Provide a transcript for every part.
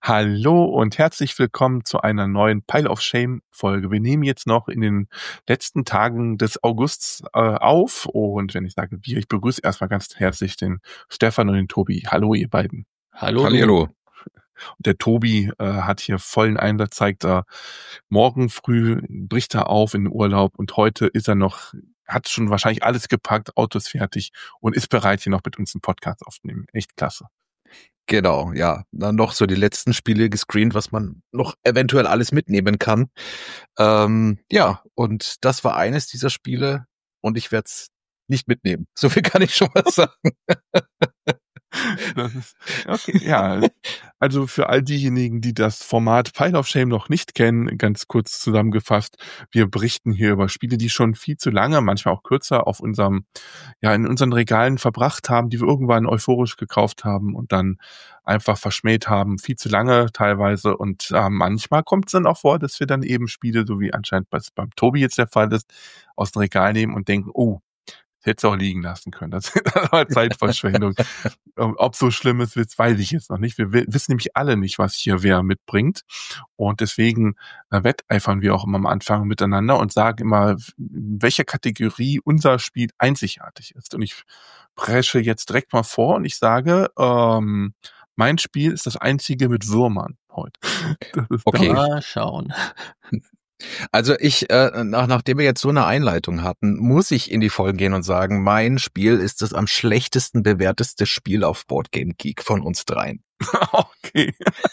Hallo und herzlich willkommen zu einer neuen Pile of Shame Folge. Wir nehmen jetzt noch in den letzten Tagen des Augusts auf und wenn ich sage wir, ich begrüße erstmal ganz herzlich den Stefan und den Tobi. Hallo ihr beiden. Hallo. Hallihallo. Und der Tobi hat hier vollen Einsatz, zeigt er morgen früh, bricht er auf in den Urlaub und heute ist er noch, hat schon wahrscheinlich alles gepackt, Autos fertig und ist bereit, hier noch mit uns einen Podcast aufzunehmen. Echt klasse. Genau, ja. Dann noch so die letzten Spiele gescreent, was man noch eventuell alles mitnehmen kann. Ja, und das war eines dieser Spiele und ich werde es nicht mitnehmen. So viel kann ich schon mal sagen. Das ist, okay, ja. Also für all diejenigen, die das Format Pile of Shame noch nicht kennen, ganz kurz zusammengefasst, wir berichten hier über Spiele, die schon viel zu lange, manchmal auch kürzer auf in unseren Regalen verbracht haben, die wir irgendwann euphorisch gekauft haben und dann einfach verschmäht haben, viel zu lange teilweise. Und manchmal kommt es dann auch vor, dass wir dann eben Spiele, so wie anscheinend beim Tobi jetzt der Fall ist, aus dem Regal nehmen und denken, oh, hätte es auch liegen lassen können. Das war Zeitverschwendung. Ob so schlimm ist, weiß ich jetzt noch nicht. Wir wissen nämlich alle nicht, was hier wer mitbringt. Und deswegen wetteifern wir auch immer am Anfang miteinander und sagen immer, in welcher Kategorie unser Spiel einzigartig ist. Und ich presche jetzt direkt mal vor und ich sage, mein Spiel ist das einzige mit Würmern heute. Okay. Mal schauen. Also nachdem wir jetzt so eine Einleitung hatten, muss ich in die Folge gehen und sagen, mein Spiel ist das am schlechtesten bewerteste Spiel auf Boardgame Geek von uns dreien. Okay.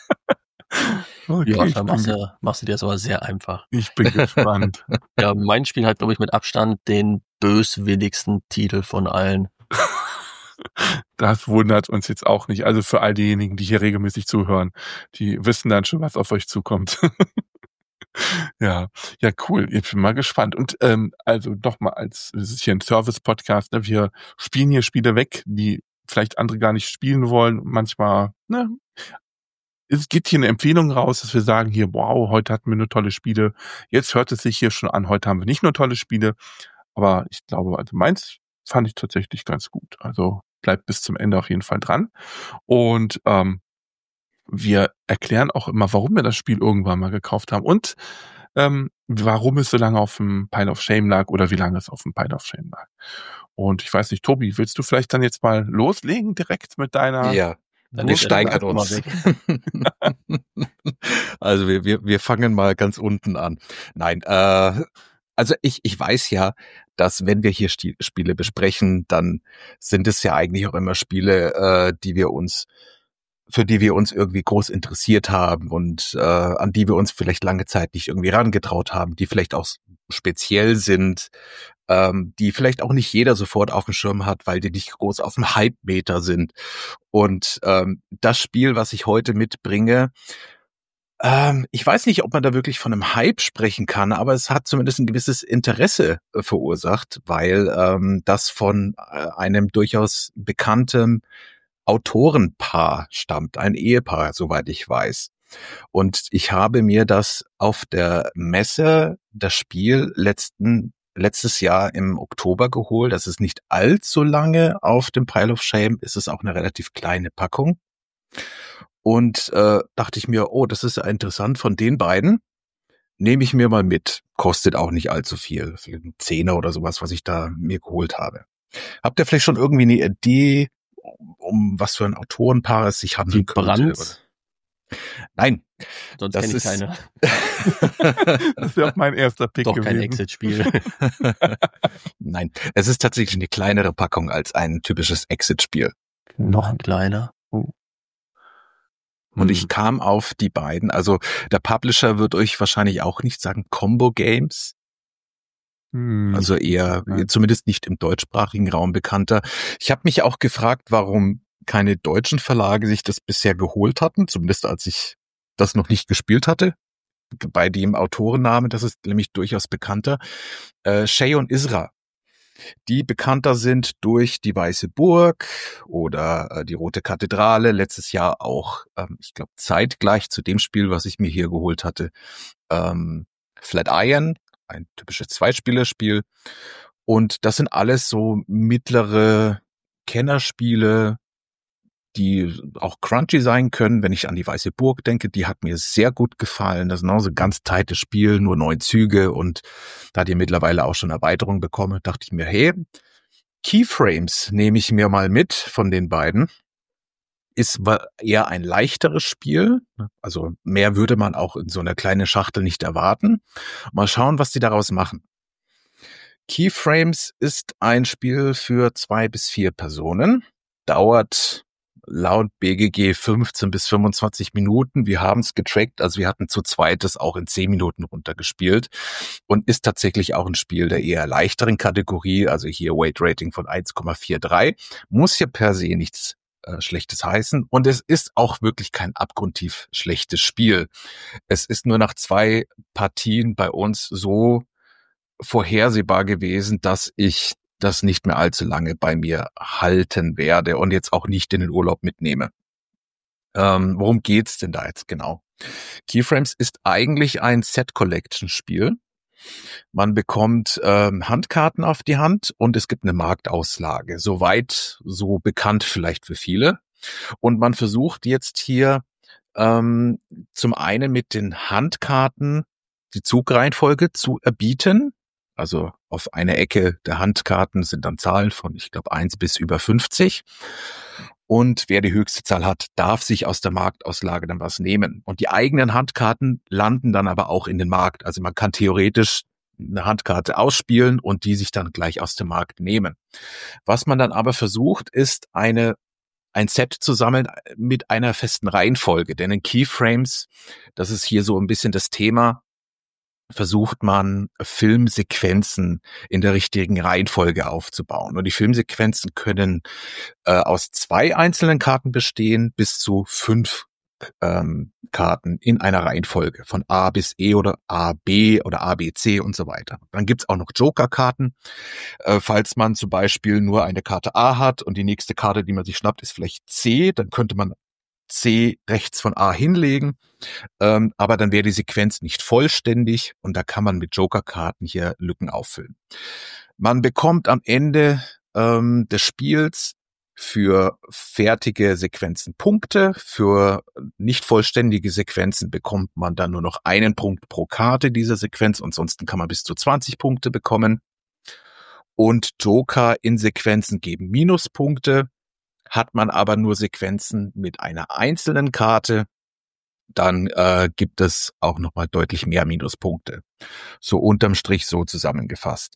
Ja, dann machst du dir das aber sehr einfach. Ich bin gespannt. Ja, mein Spiel hat, glaube ich, mit Abstand den böswilligsten Titel von allen. Das wundert uns jetzt auch nicht. Also für all diejenigen, die hier regelmäßig zuhören, die wissen dann schon, was auf euch zukommt. Ja, cool. Ich bin mal gespannt. Und also nochmal, es ist hier ein Service-Podcast, ne? Wir spielen hier Spiele weg, die vielleicht andere gar nicht spielen wollen. Manchmal, ne? Es geht hier eine Empfehlung raus, dass wir sagen hier, wow, heute hatten wir nur tolle Spiele. Jetzt hört es sich hier schon an, heute haben wir nicht nur tolle Spiele, aber ich glaube, also meins fand ich tatsächlich ganz gut. Also bleibt bis zum Ende auf jeden Fall dran. Und wir erklären auch immer, warum wir das Spiel irgendwann mal gekauft haben und warum es so lange auf dem Pile of Shame lag oder wie lange es auf dem Pile of Shame lag. Und ich weiß nicht, Tobi, willst du vielleicht dann jetzt mal loslegen direkt mit deiner... Ja, Dann wir steigern mal uns. weg. Also wir fangen mal ganz unten an. Nein, also ich weiß ja, dass wenn wir hier Spiele besprechen, dann sind es ja eigentlich auch immer Spiele, für die wir uns irgendwie groß interessiert haben und an die wir uns vielleicht lange Zeit nicht irgendwie rangetraut haben, die vielleicht auch speziell sind, die vielleicht auch nicht jeder sofort auf dem Schirm hat, weil die nicht groß auf dem Hype-Meter sind. Und das Spiel, was ich heute mitbringe, ich weiß nicht, ob man da wirklich von einem Hype sprechen kann, aber es hat zumindest ein gewisses Interesse verursacht, weil das von einem durchaus bekannten Autorenpaar stammt, ein Ehepaar, soweit ich weiß. Und ich habe mir das auf der Messe, das Spiel letztes Jahr im Oktober geholt. Das ist nicht allzu lange auf dem Pile of Shame. Es ist auch eine relativ kleine Packung. Und dachte ich mir, oh, das ist ja interessant von den beiden. Nehme ich mir mal mit. Kostet auch nicht allzu viel. Vielleicht ein Zehner oder sowas, was ich da mir geholt habe. Habt ihr vielleicht schon irgendwie eine Idee, um was für ein Autorenpaar es sich handeln könnte? Brandt? Nein. Sonst kenne ich keine. Das wäre auch mein erster Pick Doch gewesen. kein Exit-Spiel. Nein, es ist tatsächlich eine kleinere Packung als ein typisches Exit-Spiel. Noch kleiner. Und ich kam auf die beiden, also der Publisher wird euch wahrscheinlich auch nicht sagen, Combo Games. Also eher, zumindest nicht im deutschsprachigen Raum bekannter. Ich habe mich auch gefragt, warum keine deutschen Verlage sich das bisher geholt hatten, zumindest als ich das noch nicht gespielt hatte. Bei dem Autorennamen, das ist nämlich durchaus bekannter, Shay und Isra, die bekannter sind durch die Weiße Burg oder die Rote Kathedrale, letztes Jahr auch, ich glaube zeitgleich zu dem Spiel, was ich mir hier geholt hatte, Flatiron, ein typisches Zweispielerspiel. Und das sind alles so mittlere Kennerspiele, die auch crunchy sein können. Wenn ich an die Weiße Burg denke, die hat mir sehr gut gefallen. Das ist noch so ein ganz tightes Spiel, nur 9 Züge und da die mittlerweile auch schon Erweiterung bekomme, dachte ich mir, hey, Keyframes nehme ich mir mal mit von den beiden. Ist eher ein leichteres Spiel. Also mehr würde man auch in so einer kleinen Schachtel nicht erwarten. Mal schauen, was die daraus machen. Keyframes ist ein Spiel für 2 bis 4 Personen. Dauert laut BGG 15 bis 25 Minuten. Wir haben es getrackt, also wir hatten zu zweit das auch in 10 Minuten runtergespielt und ist tatsächlich auch ein Spiel der eher leichteren Kategorie, also hier Weight Rating von 1,43. Muss ja per se nichts Schlechtes heißen und es ist auch wirklich kein abgrundtief schlechtes Spiel. Es ist nur nach 2 Partien bei uns so vorhersehbar gewesen, dass ich das nicht mehr allzu lange bei mir halten werde und jetzt auch nicht in den Urlaub mitnehme. Worum geht's denn da jetzt genau? Keyframes ist eigentlich ein Set-Collection-Spiel. Man bekommt Handkarten auf die Hand und es gibt eine Marktauslage. Soweit so bekannt vielleicht für viele. Und man versucht jetzt hier zum einen mit den Handkarten die Zugreihenfolge zu erbieten. Also auf einer Ecke der Handkarten sind dann Zahlen von, ich glaube, 1 bis über 50. Und wer die höchste Zahl hat, darf sich aus der Marktauslage dann was nehmen. Und die eigenen Handkarten landen dann aber auch in den Markt. Also man kann theoretisch eine Handkarte ausspielen und die sich dann gleich aus dem Markt nehmen. Was man dann aber versucht, ist ein Set zu sammeln mit einer festen Reihenfolge. Denn in Keyframes, das ist hier so ein bisschen das Thema, versucht man, Filmsequenzen in der richtigen Reihenfolge aufzubauen. Und die Filmsequenzen können aus 2 einzelnen Karten bestehen, bis zu 5 Karten in einer Reihenfolge von A bis E oder A, B oder A, B, C und so weiter. Dann gibt's auch noch Joker-Karten. Falls man zum Beispiel nur eine Karte A hat und die nächste Karte, die man sich schnappt, ist vielleicht C, dann könnte man C rechts von A hinlegen, aber dann wäre die Sequenz nicht vollständig und da kann man mit Joker-Karten hier Lücken auffüllen. Man bekommt am Ende des Spiels für fertige Sequenzen Punkte, für nicht vollständige Sequenzen bekommt man dann nur noch 1 Punkt pro Karte dieser Sequenz, ansonsten kann man bis zu 20 Punkte bekommen. Und Joker in Sequenzen geben Minuspunkte. Hat man aber nur Sequenzen mit einer einzelnen Karte, dann gibt es auch nochmal deutlich mehr Minuspunkte. So unterm Strich so zusammengefasst.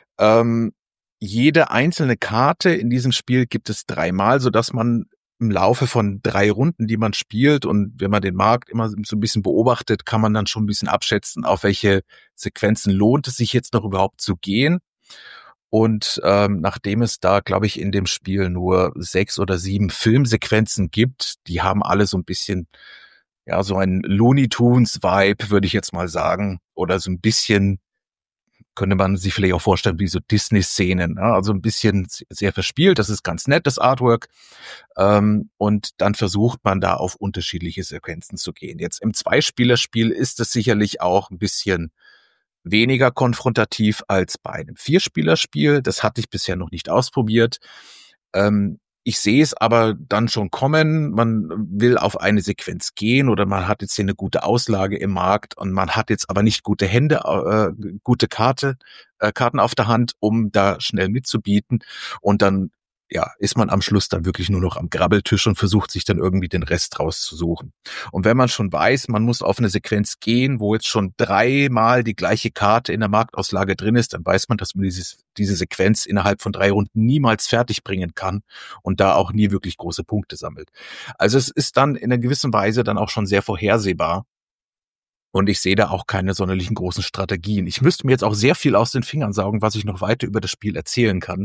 Jede einzelne Karte in diesem Spiel gibt es 3-mal, sodass man im Laufe von 3 Runden, die man spielt und wenn man den Markt immer so ein bisschen beobachtet, kann man dann schon ein bisschen abschätzen, auf welche Sequenzen lohnt es sich jetzt noch überhaupt zu gehen. Und nachdem es da, glaube ich, in dem Spiel nur 6 oder 7 Filmsequenzen gibt, die haben alle so ein bisschen, ja, so ein Looney Tunes-Vibe, würde ich jetzt mal sagen, oder so ein bisschen könnte man sich vielleicht auch vorstellen, wie so Disney-Szenen, ne? Also ein bisschen sehr verspielt, das ist ganz nett, das Artwork. Und dann versucht man da auf unterschiedliche Sequenzen zu gehen. Jetzt im Zweispielerspiel ist es sicherlich auch ein bisschen weniger konfrontativ als bei einem 4-Spielerspiel. Das hatte ich bisher noch nicht ausprobiert. Ich sehe es aber dann schon kommen. Man will auf eine Sequenz gehen oder man hat jetzt hier eine gute Auslage im Markt und man hat jetzt aber nicht gute Hände, gute Karten auf der Hand, um da schnell mitzubieten. Und dann ist man am Schluss dann wirklich nur noch am Grabbeltisch und versucht sich dann irgendwie den Rest rauszusuchen. Und wenn man schon weiß, man muss auf eine Sequenz gehen, wo jetzt schon 3-mal die gleiche Karte in der Marktauslage drin ist, dann weiß man, dass man diese Sequenz innerhalb von 3 Runden niemals fertig bringen kann und da auch nie wirklich große Punkte sammelt. Also es ist dann in einer gewissen Weise dann auch schon sehr vorhersehbar. Und ich sehe da auch keine sonderlichen großen Strategien. Ich müsste mir jetzt auch sehr viel aus den Fingern saugen, was ich noch weiter über das Spiel erzählen kann.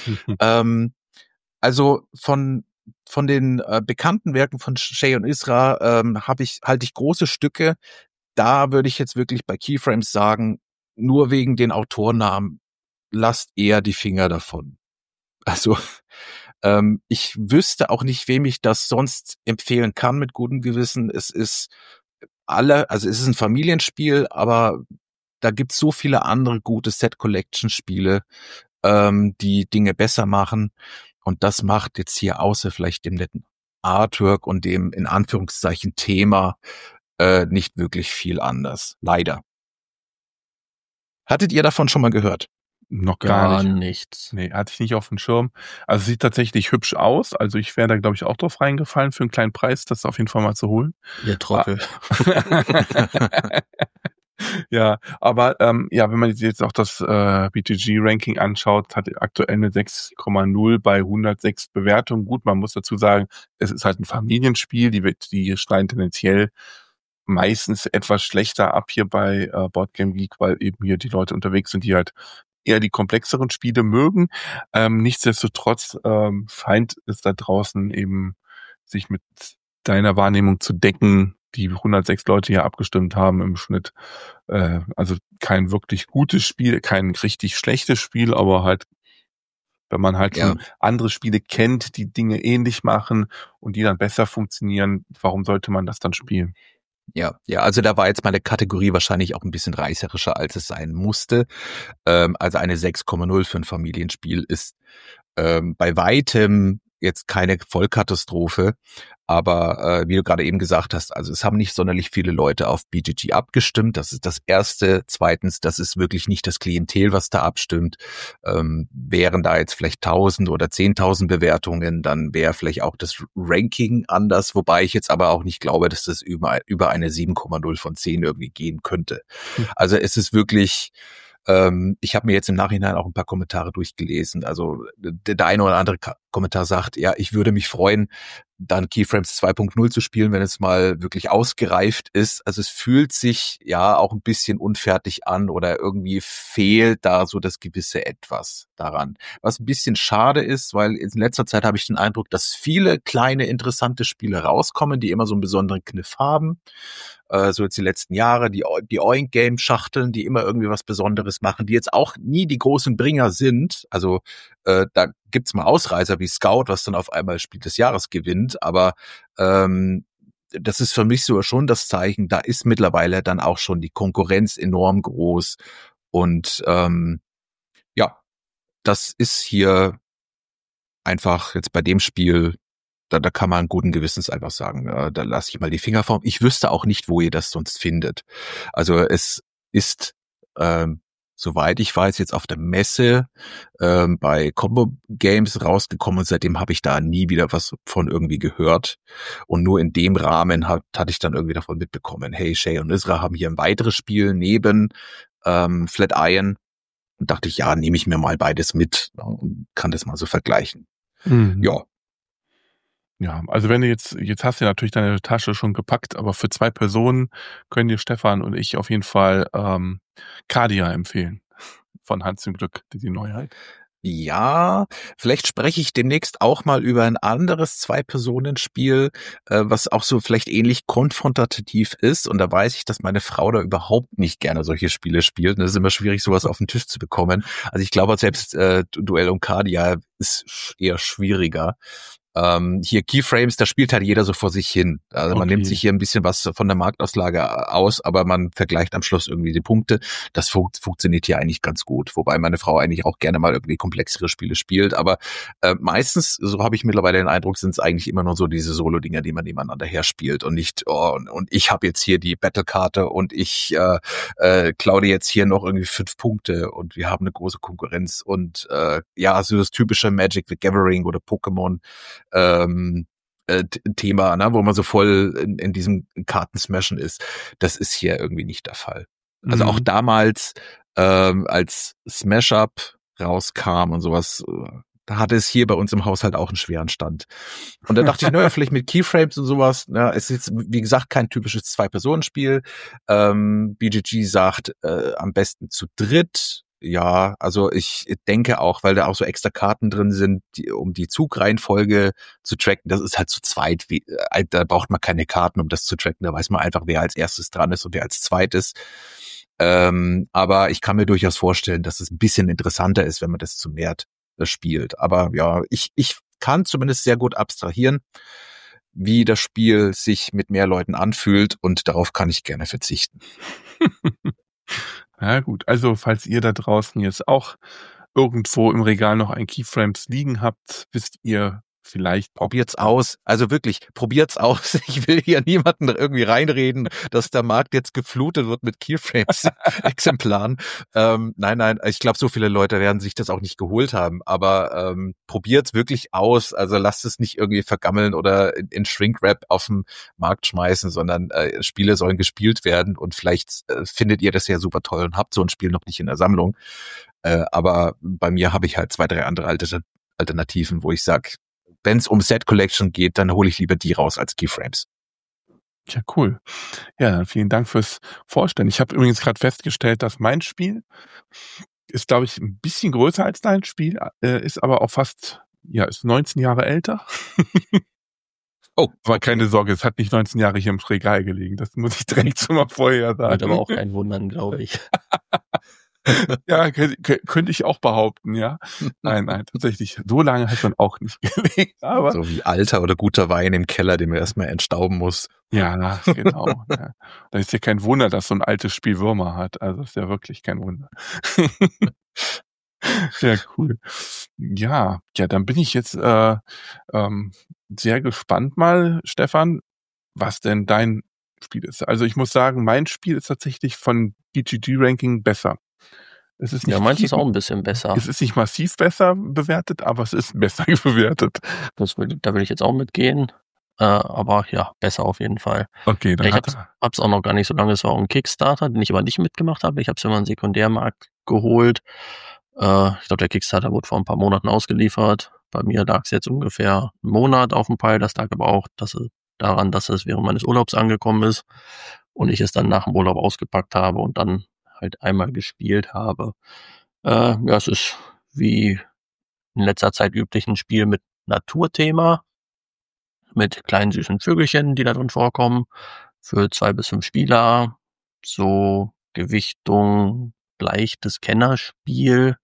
Also von den bekannten Werken von Shay und Isra halte ich große Stücke. Da würde ich jetzt wirklich bei Keyframes sagen, nur wegen den Autornamen lasst eher die Finger davon. Also ich wüsste auch nicht, wem ich das sonst empfehlen kann mit gutem Gewissen. Es ist ein Familienspiel, aber da gibt's so viele andere gute Set-Collection-Spiele, die Dinge besser machen. Und das macht jetzt hier außer vielleicht dem netten Artwork und dem in Anführungszeichen Thema nicht wirklich viel anders. Leider. Hattet ihr davon schon mal gehört? Noch gar nicht. nichts. Nee, hatte ich nicht auf dem Schirm. Also sieht tatsächlich hübsch aus. Also ich wäre da, glaube ich, auch drauf reingefallen für einen kleinen Preis, das auf jeden Fall mal zu holen. Ihr Trottel. Ja, aber ja, wenn man jetzt auch das BGG-Ranking anschaut, hat aktuell eine 6,0 bei 106 Bewertungen. Gut, man muss dazu sagen, es ist halt ein Familienspiel, die schneiden tendenziell meistens etwas schlechter ab hier bei Board Game Geek, weil eben hier die Leute unterwegs sind, die halt eher die komplexeren Spiele mögen. Nichtsdestotrotz scheint es da draußen eben sich mit deiner Wahrnehmung zu decken, die 106 Leute hier abgestimmt haben im Schnitt. Also kein wirklich gutes Spiel, kein richtig schlechtes Spiel, aber halt, wenn man halt schon andere Spiele kennt, die Dinge ähnlich machen und die dann besser funktionieren, warum sollte man das dann spielen? Ja, also da war jetzt meine Kategorie wahrscheinlich auch ein bisschen reißerischer, als es sein musste. Also eine 6,0 für ein Familienspiel ist bei weitem jetzt keine Vollkatastrophe, aber wie du gerade eben gesagt hast, also es haben nicht sonderlich viele Leute auf BGG abgestimmt, das ist das Erste. Zweitens, das ist wirklich nicht das Klientel, was da abstimmt. Wären da jetzt vielleicht 1000 oder 10.000 Bewertungen, dann wäre vielleicht auch das Ranking anders, wobei ich jetzt aber auch nicht glaube, dass das über eine 7,0 von 10 irgendwie gehen könnte. Also es ist wirklich... ich habe mir jetzt im Nachhinein auch ein paar Kommentare durchgelesen. Also der eine oder andere Kommentar sagt, ja, ich würde mich freuen, dann Keyframes 2.0 zu spielen, wenn es mal wirklich ausgereift ist. Also es fühlt sich ja auch ein bisschen unfertig an oder irgendwie fehlt da so das gewisse Etwas daran. Was ein bisschen schade ist, weil in letzter Zeit habe ich den Eindruck, dass viele kleine interessante Spiele rauskommen, die immer so einen besonderen Kniff haben. So jetzt die letzten Jahre, die Oink-Game-Schachteln, die immer irgendwie was Besonderes machen, die jetzt auch nie die großen Bringer sind. Also da gibt's mal Ausreißer wie Scout, was dann auf einmal Spiel des Jahres gewinnt, aber das ist für mich so schon das Zeichen, da ist mittlerweile dann auch schon die Konkurrenz enorm groß und ja, das ist hier einfach jetzt bei dem Spiel, da kann man guten Gewissens einfach sagen, da lasse ich mal die Finger vom. Ich wüsste auch nicht, wo ihr das sonst findet. Also es ist, soweit ich weiß, jetzt auf der Messe bei Combo Games rausgekommen und seitdem habe ich da nie wieder was von irgendwie gehört. Und nur in dem Rahmen hatte ich dann irgendwie davon mitbekommen, hey, Shay und Isra haben hier ein weiteres Spiel neben Flatiron. Und dachte ich, ja, nehme ich mir mal beides mit und kann das mal so vergleichen. Ja. Ja, also wenn du jetzt hast du natürlich deine Tasche schon gepackt, aber für 2 Personen können dir Stefan und ich auf jeden Fall Cardia empfehlen. Von Hans im Glück, die Neuheit. Ja, vielleicht spreche ich demnächst auch mal über ein anderes 2-Personen-Spiel, was auch so vielleicht ähnlich konfrontativ ist. Und da weiß ich, dass meine Frau da überhaupt nicht gerne solche Spiele spielt. Und es ist immer schwierig, sowas auf den Tisch zu bekommen. Also ich glaube, selbst Duell um Cardia ist eher schwieriger. Hier Keyframes, da spielt halt jeder so vor sich hin. Also man nimmt sich hier ein bisschen was von der Marktauslage aus, aber man vergleicht am Schluss irgendwie die Punkte. Das funktioniert hier eigentlich ganz gut. Wobei meine Frau eigentlich auch gerne mal irgendwie komplexere Spiele spielt. Aber meistens, so habe ich mittlerweile den Eindruck, sind es eigentlich immer nur so diese Solo-Dinger, die man nebeneinander her spielt und nicht, und ich habe jetzt hier die Battle-Karte und ich klaue dir jetzt hier noch irgendwie 5 Punkte und wir haben eine große Konkurrenz. Und ja, so das typische Magic the Gathering oder Pokémon Thema, ne, wo man so voll in diesem Kartensmashen ist. Das ist hier irgendwie nicht der Fall. Also auch damals, als Smash Up rauskam und sowas, da hatte es hier bei uns im Haushalt auch einen schweren Stand. Und da dachte ich, naja, vielleicht mit Keyframes und sowas, ne, es ist jetzt, wie gesagt, kein typisches 2-Personen-Spiel. BGG sagt, am besten zu dritt. Ja, also ich denke auch, weil da auch so extra Karten drin sind, um die Zugreihenfolge zu tracken, das ist halt zu zweit, da braucht man keine Karten, um das zu tracken, da weiß man einfach, wer als erstes dran ist und wer als zweites. Aber ich kann mir durchaus vorstellen, dass es ein bisschen interessanter ist, wenn man das zu mehr spielt. Aber ja, ich kann zumindest sehr gut abstrahieren, wie das Spiel sich mit mehr Leuten anfühlt und darauf kann ich gerne verzichten. Ja gut, also falls ihr da draußen jetzt auch irgendwo im Regal noch ein Keyframes liegen habt, wisst ihr, vielleicht Probiert's aus. Also wirklich, probiert's aus. Ich will hier niemanden irgendwie reinreden, dass der Markt jetzt geflutet wird mit Keyframes-Exemplaren. Nein, ich glaube, so viele Leute werden sich das auch nicht geholt haben. Aber probiert's wirklich aus. Also lasst es nicht irgendwie vergammeln oder in Shrink-Wrap auf den Markt schmeißen, sondern Spiele sollen gespielt werden. Und vielleicht findet ihr das ja super toll und habt so ein Spiel noch nicht in der Sammlung. Aber bei mir habe ich halt 2, 3 andere Alternativen, wo ich sage, wenn es um Set Collection geht, dann hole ich lieber die raus als Keyframes. Ja, cool. Ja, vielen Dank fürs Vorstellen. Ich habe übrigens gerade festgestellt, dass mein Spiel ist, glaube ich, ein bisschen größer als dein Spiel, ist aber auch fast, ist 19 Jahre älter. Oh, aber keine Sorge, es hat nicht 19 Jahre hier im Regal gelegen. Das muss ich direkt schon mal vorher sagen. Wird aber auch kein Wundern, glaube ich. Ja, könnte ich auch behaupten, ja. Nein, tatsächlich. So lange hat man auch nicht gelegt. Aber so wie alter oder guter Wein im Keller, den man erstmal entstauben muss. Ja, genau. Ja. Da ist ja kein Wunder, dass so ein altes Spiel Würmer hat. Also ist ja wirklich kein Wunder. Sehr cool. Ja, dann bin ich jetzt sehr gespannt mal, Stefan, was denn dein Spiel ist. Also ich muss sagen, mein Spiel ist tatsächlich von BGG-Ranking besser. Es ist nicht meins ist auch ein bisschen besser. Es ist nicht massiv besser bewertet, aber es ist besser bewertet. Da will ich jetzt auch mitgehen. Aber ja, besser auf jeden Fall. Okay, dann ich hab's auch noch gar nicht so lange. Es war auch ein Kickstarter, den ich aber nicht mitgemacht habe. Ich habe es über einen Sekundärmarkt geholt. Ich glaube, der Kickstarter wurde vor ein paar Monaten ausgeliefert. Bei mir lag es jetzt ungefähr einen Monat auf dem Pile. Das lag aber auch daran, dass es während meines Urlaubs angekommen ist und ich es dann nach dem Urlaub ausgepackt habe und dann halt einmal gespielt habe. Es ist wie in letzter Zeit üblich ein Spiel mit Naturthema, mit kleinen süßen Vögelchen, die da drin vorkommen, für 2 bis 5 Spieler, so Gewichtung, leichtes Kennerspiel,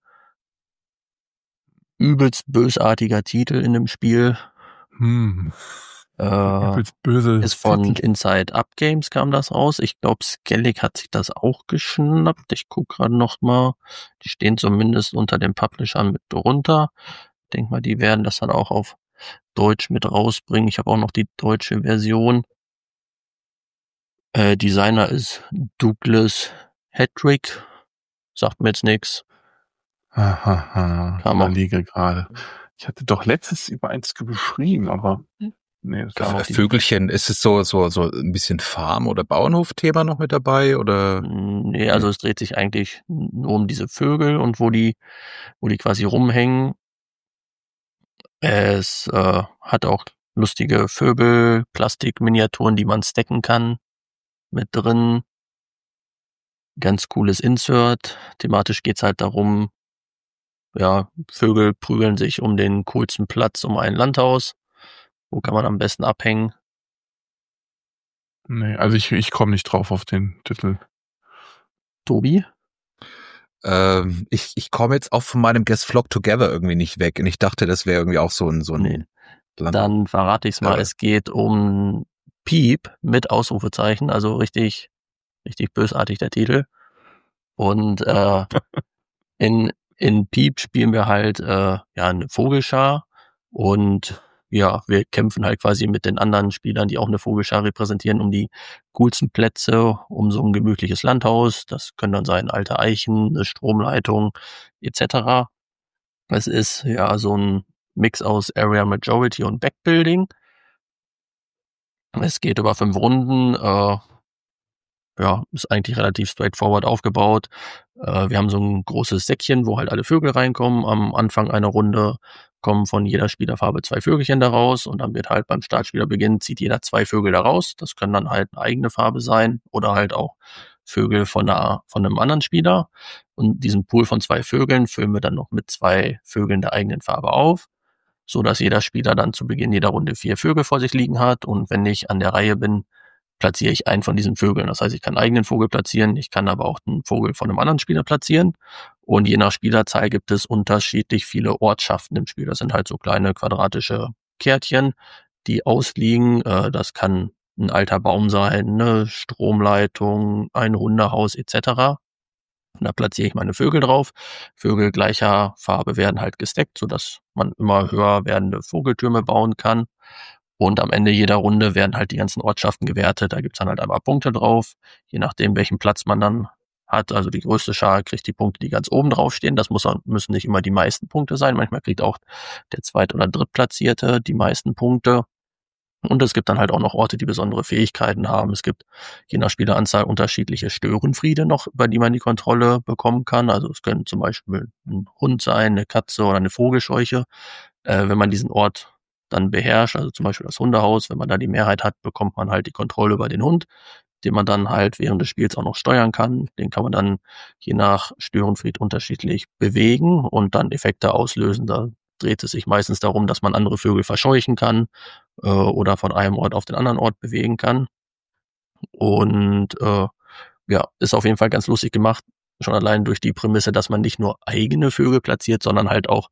übelst bösartiger Titel in dem Spiel. Böse ist von Inside Up Games kam das raus. Ich glaube, Skellig hat sich das auch geschnappt. Ich gucke gerade noch mal. Die stehen zumindest unter den Publishern mit drunter. Ich denke mal, die werden das dann auch auf Deutsch mit rausbringen. Ich habe auch noch die deutsche Version. Designer ist Douglas Hedrick. Sagt mir jetzt nichts. Ich überlege gerade. Ich hatte doch letztes über eins beschrieben, aber nee, das Vögelchen, ist es so ein bisschen Farm- oder Bauernhof-Thema noch mit dabei, oder? Nee, also es dreht sich eigentlich nur um diese Vögel und wo die quasi rumhängen. Es hat auch lustige Vögel, Plastikminiaturen, die man stacken kann, mit drin. Ganz cooles Insert. Thematisch geht's halt darum, Vögel prügeln sich um den coolsten Platz um ein Landhaus. Wo kann man am besten abhängen? Nee, also ich komme nicht drauf auf den Titel. Tobi? Ich komme jetzt auch von meinem Guess Flock Together irgendwie nicht weg. Und ich dachte, das wäre irgendwie auch so ein Nee. Dann verrate ich es mal. Es geht um Piep mit Ausrufezeichen, also richtig bösartig der Titel. Und in Piep spielen wir halt eine Vogelschar und wir kämpfen halt quasi mit den anderen Spielern, die auch eine Vogelschar repräsentieren, um die coolsten Plätze, um so ein gemütliches Landhaus. Das können dann sein alte Eichen, eine Stromleitung etc. Es ist so ein Mix aus Area Majority und Backbuilding. Es geht über 5 Runden. Ist eigentlich relativ straightforward aufgebaut. Wir haben so ein großes Säckchen, wo halt alle Vögel reinkommen. Am Anfang einer Runde kommen von jeder Spielerfarbe 2 Vögelchen da raus und dann wird halt beim Startspielerbeginn zieht jeder 2 Vögel da raus. Das können dann halt eine eigene Farbe sein oder halt auch Vögel von einem anderen Spieler. Und diesen Pool von 2 Vögeln füllen wir dann noch mit 2 Vögeln der eigenen Farbe auf, so dass jeder Spieler dann zu Beginn jeder Runde 4 Vögel vor sich liegen hat. Und wenn ich an der Reihe bin, platziere ich einen von diesen Vögeln. Das heißt, ich kann einen eigenen Vogel platzieren, ich kann aber auch einen Vogel von einem anderen Spieler platzieren. Und je nach Spielerzahl gibt es unterschiedlich viele Ortschaften im Spiel. Das sind halt so kleine quadratische Kärtchen, die ausliegen. Das kann ein alter Baum sein, eine Stromleitung, ein Hundehaus etc. Und da platziere ich meine Vögel drauf. Vögel gleicher Farbe werden halt gesteckt, sodass man immer höher werdende Vogeltürme bauen kann. Und am Ende jeder Runde werden halt die ganzen Ortschaften gewertet. Da gibt's dann halt einmal Punkte drauf, je nachdem, welchen Platz man dann hat. Also die größte Schar kriegt die Punkte, die ganz oben drauf stehen. Das müssen nicht immer die meisten Punkte sein. Manchmal kriegt auch der Zweit- oder Drittplatzierte die meisten Punkte. Und es gibt dann halt auch noch Orte, die besondere Fähigkeiten haben. Es gibt je nach Spieleranzahl unterschiedliche Störenfriede noch, über die man die Kontrolle bekommen kann. Also es können zum Beispiel ein Hund sein, eine Katze oder eine Vogelscheuche. Wenn man diesen Ort dann beherrscht, also zum Beispiel das Hundehaus, wenn man da die Mehrheit hat, bekommt man halt die Kontrolle über den Hund, den man dann halt während des Spiels auch noch steuern kann. Den kann man dann je nach Störenfried unterschiedlich bewegen und dann Effekte auslösen. Da dreht es sich meistens darum, dass man andere Vögel verscheuchen kann oder von einem Ort auf den anderen Ort bewegen kann. Und ja, ist auf jeden Fall ganz lustig gemacht. Schon allein durch die Prämisse, dass man nicht nur eigene Vögel platziert, sondern halt auch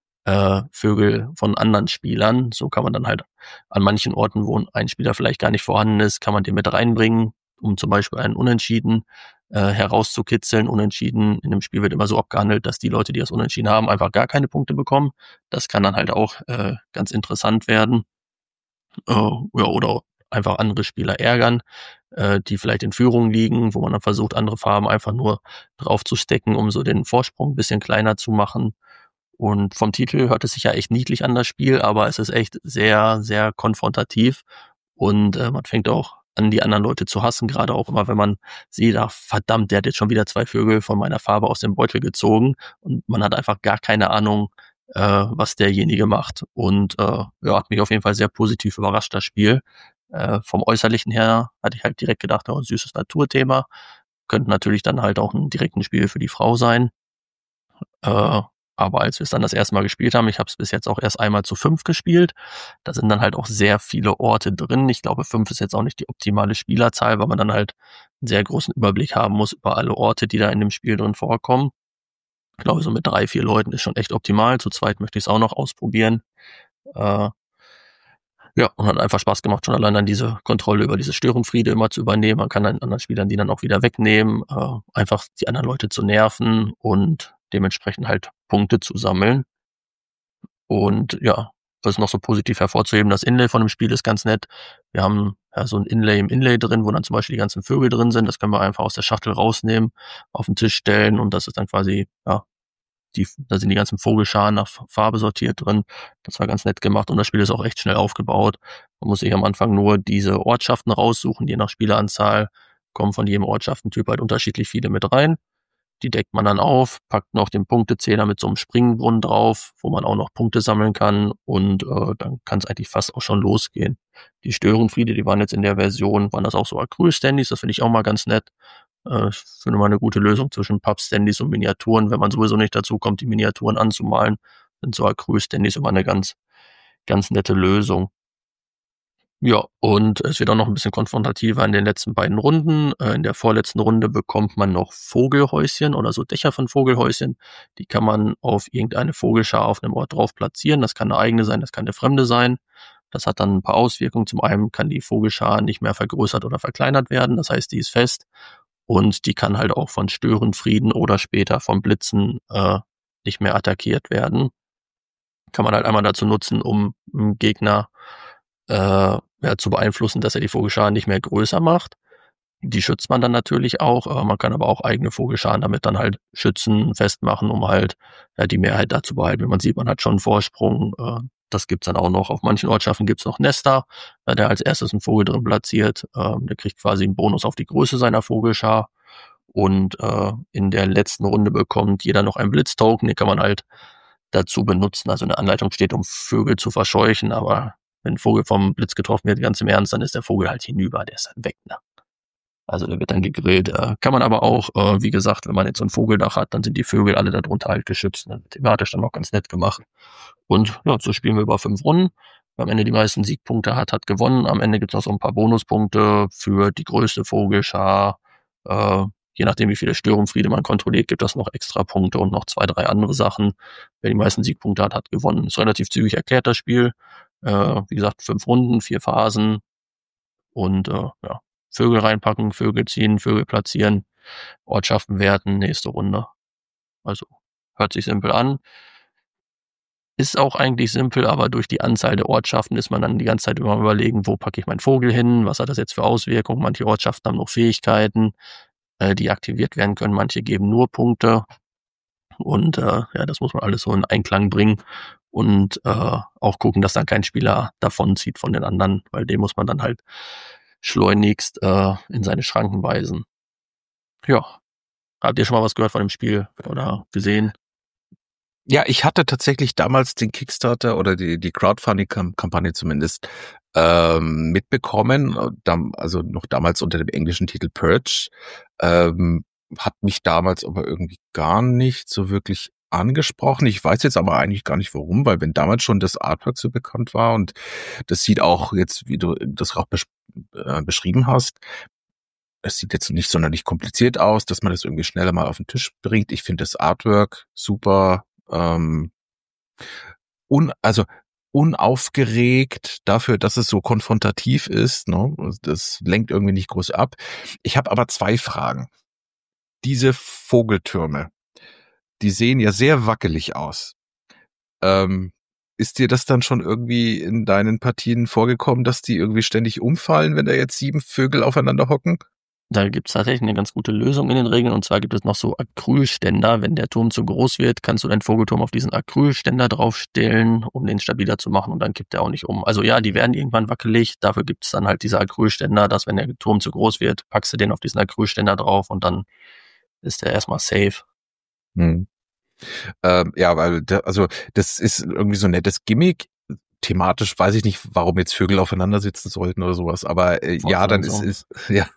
Vögel von anderen Spielern. So kann man dann halt an manchen Orten, wo ein Spieler vielleicht gar nicht vorhanden ist, kann man den mit reinbringen, um zum Beispiel einen Unentschieden herauszukitzeln. Unentschieden in dem Spiel wird immer so abgehandelt, dass die Leute, die das Unentschieden haben, einfach gar keine Punkte bekommen. Das kann dann halt auch ganz interessant werden. Ja, oder einfach andere Spieler ärgern, die vielleicht in Führung liegen, wo man dann versucht, andere Farben einfach nur drauf zu stecken, um so den Vorsprung ein bisschen kleiner zu machen. Und vom Titel hört es sich ja echt niedlich an, das Spiel, aber es ist echt sehr, sehr konfrontativ und man fängt auch an, die anderen Leute zu hassen, gerade auch immer, wenn man sieht, ach verdammt, der hat jetzt schon wieder 2 Vögel von meiner Farbe aus dem Beutel gezogen und man hat einfach gar keine Ahnung, was derjenige macht. Und ja, hat mich auf jeden Fall sehr positiv überrascht, das Spiel. Vom Äußerlichen her hatte ich halt direkt gedacht, oh, süßes Naturthema. Könnte natürlich dann halt auch ein direktes Spiel für die Frau sein. Aber als wir es dann das erste Mal gespielt haben, ich habe es bis jetzt auch erst einmal zu 5 gespielt, da sind dann halt auch sehr viele Orte drin. Ich glaube, 5 ist jetzt auch nicht die optimale Spielerzahl, weil man dann halt einen sehr großen Überblick haben muss über alle Orte, die da in dem Spiel drin vorkommen. Ich glaube, so mit 3, 4 Leuten ist schon echt optimal. Zu zweit möchte ich es auch noch ausprobieren. Ja, und hat einfach Spaß gemacht, schon allein dann diese Kontrolle über diese Störenfriede immer zu übernehmen. Man kann dann anderen Spielern die dann auch wieder wegnehmen, einfach die anderen Leute zu nerven und dementsprechend halt Punkte zu sammeln. Und ja, was ist noch so positiv hervorzuheben, das Inlay von dem Spiel ist ganz nett. Wir haben ja so ein Inlay im Inlay drin, wo dann zum Beispiel die ganzen Vögel drin sind. Das können wir einfach aus der Schachtel rausnehmen, auf den Tisch stellen und das ist dann quasi, ja, da sind die ganzen Vogelscharen nach Farbe sortiert drin. Das war ganz nett gemacht und das Spiel ist auch echt schnell aufgebaut. Man muss sich am Anfang nur diese Ortschaften raussuchen, je nach Spieleranzahl kommen von jedem Ortschaftentyp halt unterschiedlich viele mit rein. Die deckt man dann auf, packt noch den Punktezähler mit so einem Springbrunnen drauf, wo man auch noch Punkte sammeln kann und dann kann es eigentlich fast auch schon losgehen. Die Störenfriede, die waren jetzt in der Version, waren das auch so Acryl-Standys, das finde ich auch mal ganz nett. Ich finde mal eine gute Lösung zwischen Papp-Standys und Miniaturen. Wenn man sowieso nicht dazu kommt, die Miniaturen anzumalen, sind so Acryl-Standys immer eine ganz, ganz nette Lösung. Ja, und es wird auch noch ein bisschen konfrontativer in den letzten beiden Runden. In der vorletzten Runde bekommt man noch Vogelhäuschen oder so Dächer von Vogelhäuschen. Die kann man auf irgendeine Vogelschar auf einem Ort drauf platzieren. Das kann eine eigene sein, das kann eine fremde sein. Das hat dann ein paar Auswirkungen. Zum einen kann die Vogelschar nicht mehr vergrößert oder verkleinert werden. Das heißt, die ist fest. Und die kann halt auch von Störenfrieden oder später von Blitzen nicht mehr attackiert werden. Kann man halt einmal dazu nutzen, um einen Gegner zu beeinflussen, dass er die Vogelscharen nicht mehr größer macht. Die schützt man dann natürlich auch, man kann aber auch eigene Vogelscharen damit dann halt schützen, festmachen, um halt die Mehrheit da zu behalten. Wenn man sieht, man hat schon einen Vorsprung, das gibt's dann auch noch. Auf manchen Ortschaften gibt's noch Nester, der als erstes einen Vogel drin platziert, der kriegt quasi einen Bonus auf die Größe seiner Vogelschar und in der letzten Runde bekommt jeder noch einen Blitztoken, den kann man halt dazu benutzen. Also eine Anleitung steht, um Vögel zu verscheuchen, aber wenn ein Vogel vom Blitz getroffen wird, ganz im Ernst, dann ist der Vogel halt hinüber, der ist dann weg, ne? Also der wird dann gegrillt. Kann man aber auch, wie gesagt, wenn man jetzt so ein Vogeldach hat, dann sind die Vögel alle darunter halt geschützt. Ne? Thematisch dann auch ganz nett gemacht. Und ja, so spielen wir über 5 Runden. Wer am Ende die meisten Siegpunkte hat, hat gewonnen. Am Ende gibt's noch so ein paar Bonuspunkte für die größte Vogelschar. Je nachdem, wie viele Störenfriede man kontrolliert, gibt das noch extra Punkte und noch 2, 3 andere Sachen. Wer die meisten Siegpunkte hat, hat gewonnen. Ist relativ zügig erklärt, das Spiel. Wie gesagt, 5 Runden, 4 Phasen und ja, Vögel reinpacken, Vögel ziehen, Vögel platzieren. Ortschaften werten, nächste Runde. Also hört sich simpel an. Ist auch eigentlich simpel, aber durch die Anzahl der Ortschaften ist man dann die ganze Zeit immer überlegen, wo packe ich meinen Vogel hin, was hat das jetzt für Auswirkungen. Manche Ortschaften haben noch Fähigkeiten, die aktiviert werden können, manche geben nur Punkte. Und das muss man alles so in Einklang bringen und auch gucken, dass dann kein Spieler davonzieht von den anderen, weil den muss man dann halt schleunigst in seine Schranken weisen. Ja, habt ihr schon mal was gehört von dem Spiel oder gesehen? Ja, ich hatte tatsächlich damals den Kickstarter oder die Crowdfunding-Kampagne zumindest mitbekommen, also noch damals unter dem englischen Titel Purge, hat mich damals aber irgendwie gar nicht so wirklich angesprochen. Ich weiß jetzt aber eigentlich gar nicht warum, weil wenn damals schon das Artwork so bekannt war und das sieht auch jetzt, wie du das auch beschrieben hast, es sieht jetzt nicht sonderlich kompliziert aus, dass man das irgendwie schneller mal auf den Tisch bringt. Ich finde das Artwork super, unaufgeregt dafür, dass es so konfrontativ ist. Ne? Das lenkt irgendwie nicht groß ab. Ich habe aber 2 Fragen. Diese Vogeltürme, die sehen ja sehr wackelig aus. Ist dir das dann schon irgendwie in deinen Partien vorgekommen, dass die irgendwie ständig umfallen, wenn da jetzt 7 Vögel aufeinander hocken? Da gibt es tatsächlich eine ganz gute Lösung in den Regeln, und zwar gibt es noch so Acrylständer. Wenn der Turm zu groß wird, kannst du deinen Vogelturm auf diesen Acrylständer draufstellen, um den stabiler zu machen, und dann kippt er auch nicht um. Also ja, die werden irgendwann wackelig, dafür gibt es dann halt diese Acrylständer, dass wenn der Turm zu groß wird, packst du den auf diesen Acrylständer drauf und dann ist der erstmal safe. Ja, weil das ist irgendwie so ein nettes Gimmick. Thematisch weiß ich nicht, warum jetzt Vögel aufeinander sitzen sollten oder sowas, aber ja, dann ist ja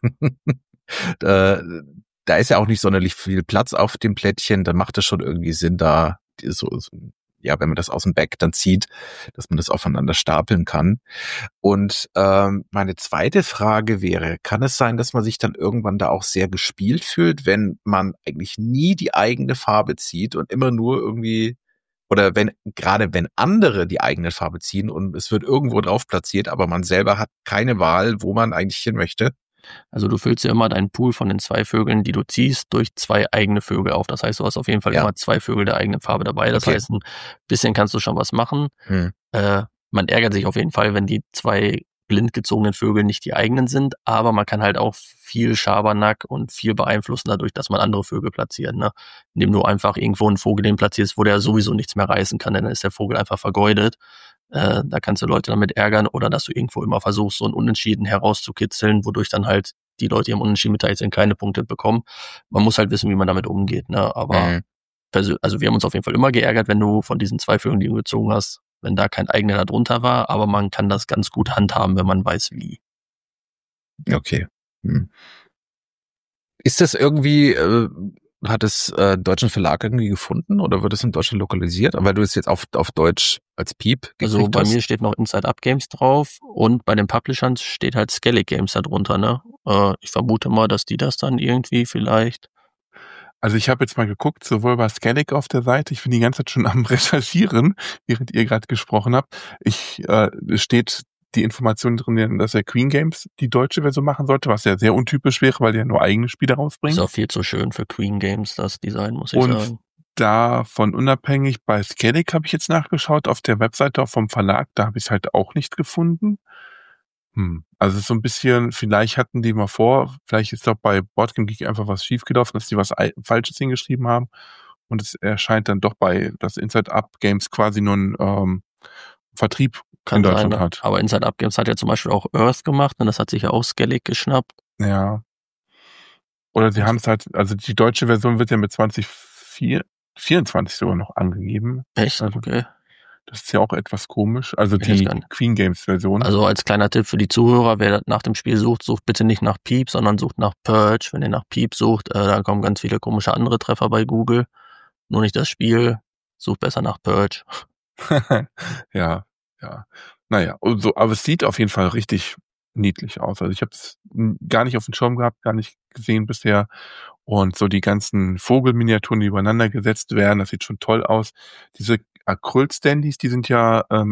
da ist ja auch nicht sonderlich viel Platz auf dem Plättchen, dann macht es schon irgendwie Sinn, da ja, wenn man das aus dem Back dann zieht, dass man das aufeinander stapeln kann. Und meine zweite Frage wäre, kann es sein, dass man sich dann irgendwann da auch sehr gespielt fühlt, wenn man eigentlich nie die eigene Farbe zieht und immer nur irgendwie, oder gerade wenn andere die eigene Farbe ziehen und es wird irgendwo drauf platziert, aber man selber hat keine Wahl, wo man eigentlich hin möchte? Also du füllst ja immer deinen Pool von den 2 Vögeln, die du ziehst, durch 2 eigene Vögel auf. Das heißt, du hast auf jeden Fall immer 2 Vögel der eigenen Farbe dabei. Das heißt, ein bisschen kannst du schon was machen. Man ärgert sich auf jeden Fall, wenn die 2 blind gezogenen Vögel nicht die eigenen sind, aber man kann halt auch viel Schabernack und viel beeinflussen dadurch, dass man andere Vögel platziert. Ne? Indem du einfach irgendwo einen Vogel den platzierst, wo der sowieso nichts mehr reißen kann, dann ist der Vogel einfach vergeudet. Da kannst du Leute damit ärgern, oder dass du irgendwo immer versuchst, so ein Unentschieden herauszukitzeln, wodurch dann halt die Leute, die im Unentschieden beteiligt sind, keine Punkte bekommen. Man muss halt wissen, wie man damit umgeht. Ne? Aber also wir haben uns auf jeden Fall immer geärgert, wenn du von diesen 2 Vögeln, die du gezogen hast, wenn da kein eigener da drunter war, aber man kann das ganz gut handhaben, wenn man weiß, wie. Okay. Ist das irgendwie, hat es einen deutschen Verlag irgendwie gefunden oder wird es in Deutschland lokalisiert? Weil du es jetzt auf Deutsch als Piep gekriegt hast. Also bei mir steht noch Inside Up Games drauf und bei den Publishern steht halt Skellig Games da drunter. Ne? Ich vermute mal, dass die das dann irgendwie vielleicht... Also ich habe jetzt mal geguckt, sowohl bei Skellig auf der Seite, ich bin die ganze Zeit schon am Recherchieren, während ihr gerade gesprochen habt. Es steht die Information drin, dass er Queen Games die deutsche Version machen sollte, was ja sehr untypisch wäre, weil die ja nur eigene Spiele rausbringen. Ist auch viel zu schön für Queen Games, das Design, muss ich sagen. Und davon unabhängig, bei Skellig habe ich jetzt nachgeschaut, auf der Webseite auch vom Verlag, da habe ich es halt auch nicht gefunden. Also es ist so ein bisschen, vielleicht hatten die mal vor, vielleicht ist doch bei Boardgame Geek einfach was schiefgelaufen, dass die was Falsches hingeschrieben haben, und es erscheint dann doch bei das Inside Up Games quasi nur ein Vertrieb in Deutschland hat. Aber Inside Up Games hat ja zum Beispiel auch Earth gemacht, und das hat sich ja auch Skellig geschnappt. Ja. Oder sie haben es halt, also die deutsche Version wird ja mit 2024 sogar noch angegeben. Echt? Also, okay. Das ist ja auch etwas komisch. Also die Queen Games Version. Also als kleiner Tipp für die Zuhörer, wer nach dem Spiel sucht bitte nicht nach Peep, sondern sucht nach Purge. Wenn ihr nach Peep sucht, da kommen ganz viele komische andere Treffer bei Google. Nur nicht das Spiel. Sucht besser nach Purge. Ja. Naja, aber es sieht auf jeden Fall richtig niedlich aus. Also ich habe es gar nicht auf dem Schirm gehabt, gar nicht gesehen bisher. Und so die ganzen Vogelminiaturen, die übereinander gesetzt werden, das sieht schon toll aus. Diese Acryl-Standys, die sind ja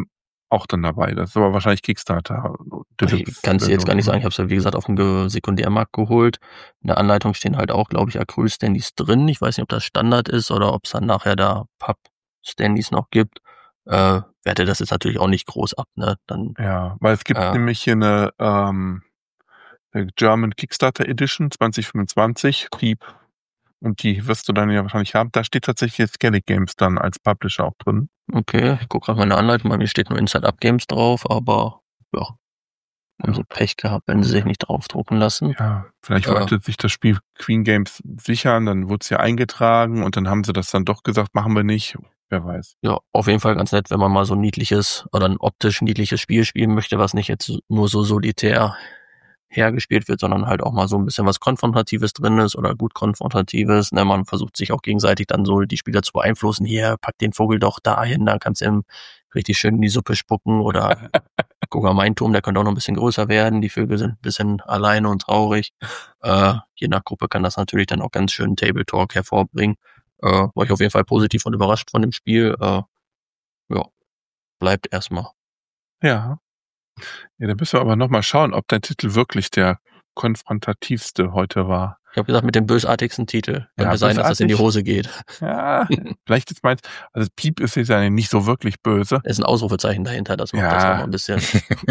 auch dann dabei. Das ist aber wahrscheinlich Kickstarter. Ich kann es jetzt gar nicht sagen. Ich habe es ja, wie gesagt, auf dem Sekundärmarkt geholt. In der Anleitung stehen halt auch, glaube ich, Acryl-Standys drin. Ich weiß nicht, ob das Standard ist oder ob es dann nachher da Papp-Standys noch gibt. Werte das jetzt natürlich auch nicht groß ab, ne? Dann, ja, weil es gibt nämlich hier eine German Kickstarter Edition 2025, Trieb. Und die wirst du dann ja wahrscheinlich haben. Da steht tatsächlich jetzt Skellig Games dann als Publisher auch drin. Okay, ich gucke gerade meine Anleitung, bei mir steht nur Inside Up Games drauf, aber ja, haben sie Pech gehabt, wenn sie sich nicht draufdrucken lassen. Ja, vielleicht wollte sich das Spiel Queen Games sichern, dann wurde es ja eingetragen und dann haben sie das dann doch gesagt, machen wir nicht. Wer weiß. Ja, auf jeden Fall ganz nett, wenn man mal so ein niedliches oder ein optisch niedliches Spiel spielen möchte, was nicht jetzt nur so solitär hergespielt wird, sondern halt auch mal so ein bisschen was Konfrontatives drin ist oder gut Konfrontatives. Ne, man versucht sich auch gegenseitig dann so die Spieler zu beeinflussen. Hier, pack den Vogel doch dahin, da kannst du ihm richtig schön in die Suppe spucken oder guck mal, mein Turm, der könnte auch noch ein bisschen größer werden. Die Vögel sind ein bisschen alleine und traurig. Je nach Gruppe kann das natürlich dann auch ganz schön Table Talk hervorbringen. War ich auf jeden Fall positiv und überrascht von dem Spiel. Ja, bleibt erstmal. Ja. Ja, da müssen wir aber nochmal schauen, ob dein Titel wirklich der konfrontativste heute war. Ich habe gesagt, mit dem bösartigsten Titel. Könnte sein, dass das in die Hose geht. Ja, vielleicht ist meins, also Piep ist jetzt ja nicht so wirklich böse. Es ist ein Ausrufezeichen dahinter, das macht das nochmal ein bisschen.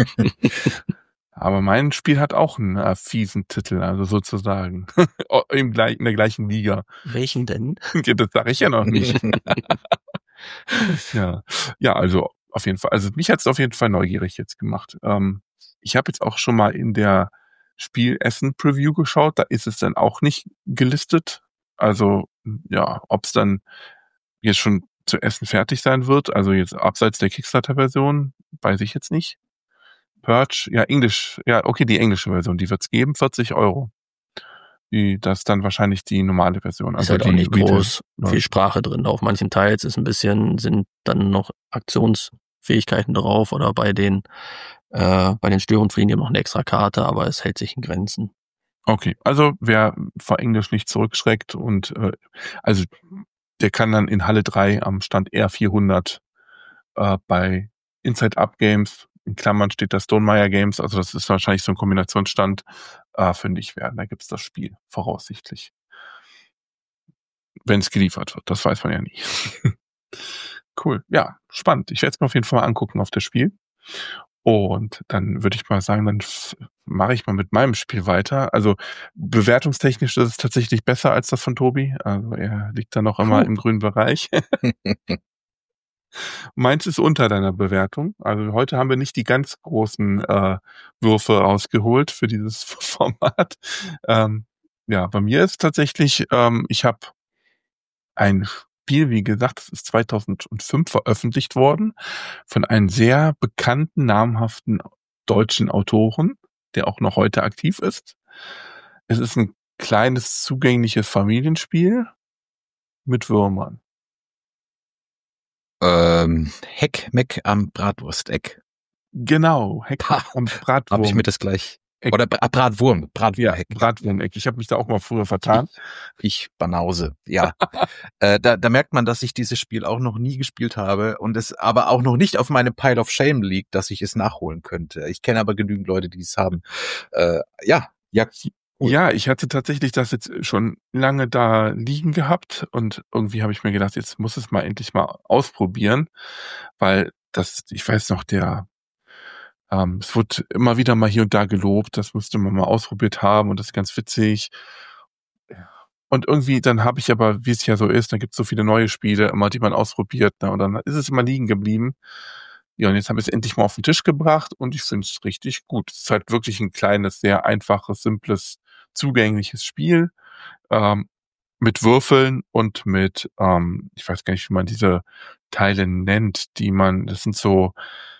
Aber mein Spiel hat auch einen fiesen Titel, also sozusagen. In der gleichen Liga. Welchen denn? Das sage ich ja noch nicht. Ja, also auf jeden Fall. Also mich hat es auf jeden Fall neugierig jetzt gemacht. Ich habe jetzt auch schon mal in der Spielessen-Preview geschaut. Da ist es dann auch nicht gelistet. Also ja, ob es dann jetzt schon zu essen fertig sein wird. Also jetzt abseits der Kickstarter-Version, weiß ich jetzt nicht. Purge, ja, Englisch, ja, okay, die englische Version, die wird's geben, 40 €. Das ist dann wahrscheinlich die normale Version. Ist halt auch nicht groß viel Sprache drin. Auf manchen Teils ist ein bisschen, sind dann noch Aktionsfähigkeiten drauf oder bei den Störenfrieden noch eine extra Karte, aber es hält sich in Grenzen. Okay, also wer vor Englisch nicht zurückschreckt und also der kann dann in Halle 3 am Stand R400 bei Inside Up Games, in Klammern steht da Stonemaier Games, also das ist wahrscheinlich so ein Kombinationsstand, fündig werden. Da gibt's das Spiel, voraussichtlich. Wenn es geliefert wird, das weiß man ja nie. Cool, ja, spannend. Ich werde es mir auf jeden Fall mal angucken auf das Spiel. Und dann würde ich mal sagen, dann mache ich mal mit meinem Spiel weiter. Also bewertungstechnisch ist es tatsächlich besser als das von Tobi. Also er liegt da noch immer im grünen Bereich. Meins ist unter deiner Bewertung. Also heute haben wir nicht die ganz großen Würfe rausgeholt für dieses Format. Ja, bei mir ist tatsächlich, ich habe ein Spiel, wie gesagt, das ist 2005 veröffentlicht worden von einem sehr bekannten, namhaften deutschen Autoren, der auch noch heute aktiv ist. Es ist ein kleines, zugängliches Familienspiel mit Würmern. Heckmeck am Bratwursteck. Genau, Heckmeck am Bratwurm. Habe ich mir das gleich... Oder Bratwurm. Ja, Bratwurmeck. Ich habe mich da auch mal früher vertan. Ich Banause, ja. Da merkt man, dass ich dieses Spiel auch noch nie gespielt habe und es aber auch noch nicht auf meinem Pile of Shame liegt, dass ich es nachholen könnte. Ich kenne aber genügend Leute, die es haben. Ja. Cool. Ja, ich hatte tatsächlich das jetzt schon lange da liegen gehabt und irgendwie habe ich mir gedacht, jetzt muss es mal endlich mal ausprobieren, weil das, ich weiß noch, es wurde immer wieder mal hier und da gelobt, das musste man mal ausprobiert haben und das ist ganz witzig. Und irgendwie, dann habe ich aber, wie es ja so ist, da gibt es so viele neue Spiele, immer die man ausprobiert, ne, und dann ist es immer liegen geblieben. Ja, und jetzt habe ich es endlich mal auf den Tisch gebracht und ich finde es richtig gut. Es ist halt wirklich ein kleines, sehr einfaches, simples, zugängliches Spiel mit Würfeln und mit, ich weiß gar nicht, wie man diese Teile nennt, das sind so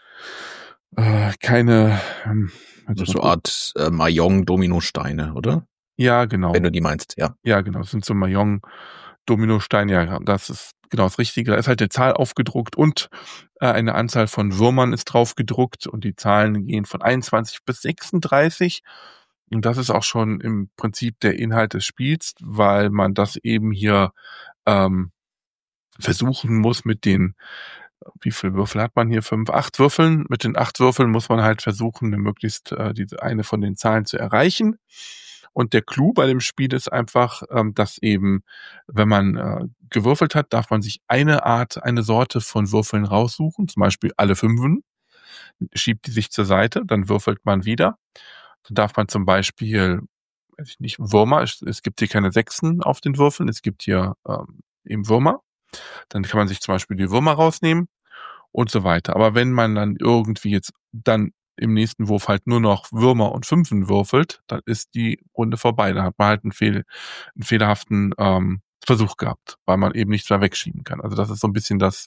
keine so Art Mahjong-Dominosteine, oder? Ja, genau. Wenn du die meinst, ja. Ja, genau. Das sind so Mahjong-Dominosteine. Ja, das ist genau das Richtige. Da ist halt eine Zahl aufgedruckt und eine Anzahl von Würmern ist drauf gedruckt und die Zahlen gehen von 21 bis 36. Und das ist auch schon im Prinzip der Inhalt des Spiels, weil man das eben hier versuchen muss mit den wie viele Würfel hat man hier? 5, 8 Würfeln. Mit den 8 Würfeln muss man halt versuchen, möglichst diese eine von den Zahlen zu erreichen. Und der Clou bei dem Spiel ist einfach, dass eben, wenn man gewürfelt hat, darf man sich eine Sorte von Würfeln raussuchen, zum Beispiel alle 5, schiebt die sich zur Seite, dann würfelt man wieder. Dann darf man zum Beispiel, weiß ich nicht, Würmer, es gibt hier keine 6 auf den Würfeln, es gibt hier eben Würmer. Dann kann man sich zum Beispiel die Würmer rausnehmen und so weiter. Aber wenn man dann irgendwie jetzt dann im nächsten Wurf halt nur noch Würmer und 5 würfelt, dann ist die Runde vorbei. Dann hat man halt einen fehlerhaften Versuch gehabt, weil man eben nichts mehr wegschieben kann. Also das ist so ein bisschen das